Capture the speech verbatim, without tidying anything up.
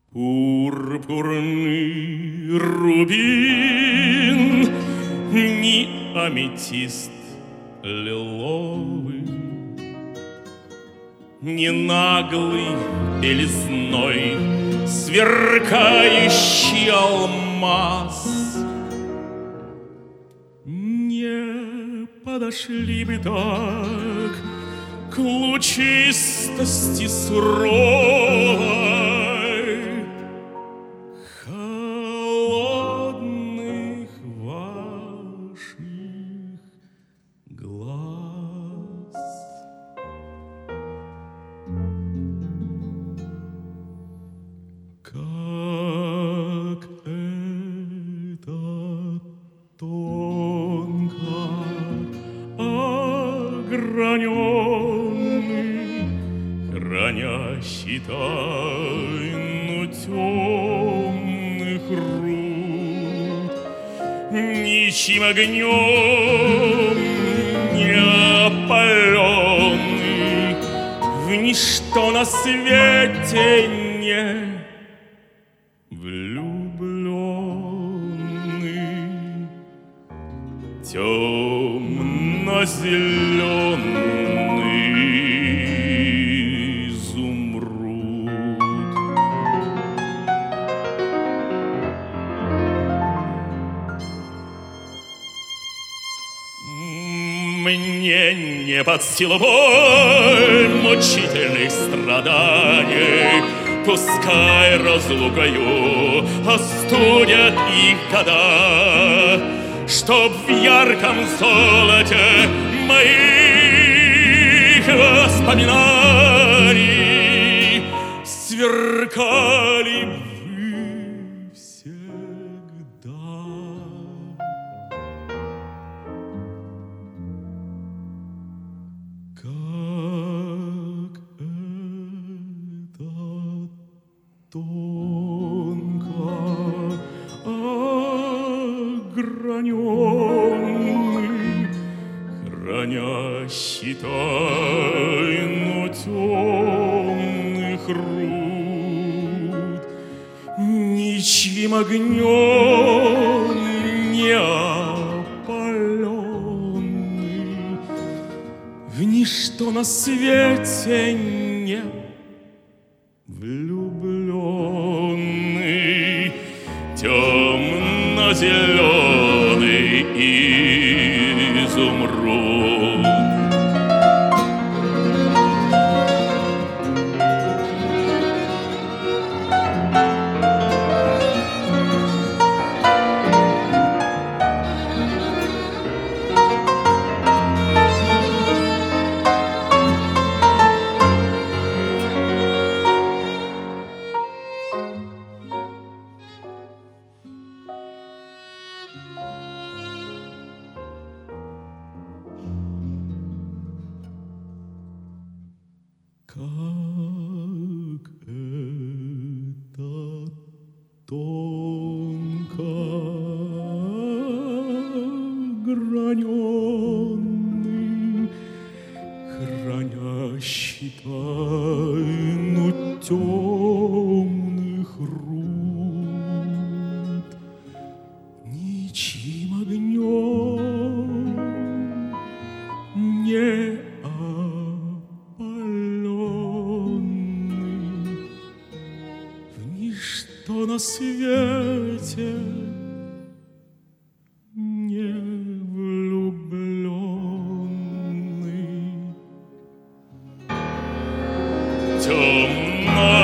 Пурпурный рубин, ни аметист лиловый, ни наглый белизной сверкающий алмаз не подошли бы так к лучистости суровой холодных ваших глаз. Как это тонко ограненный, хранящий тайну темных рук, ничьим огнем не опаленный, в ничто на свете не влюбленный, темно-зеленый изумруд. Мне не под силу боль мучительных страданий, пускай разлукою остудят их года, чтоб в ярком золоте моих воспоминаний сверкали вы всегда. Как это тонко ограненный, хранящий тайну темных руд, ничьим огнем не опаленный, в ничто на свете не влюбленный, темно-зеленый изумруд. Как это тонко ограненный, хранящий тайну темных руд, ничьим огнем не что на свете не влюбленный, темно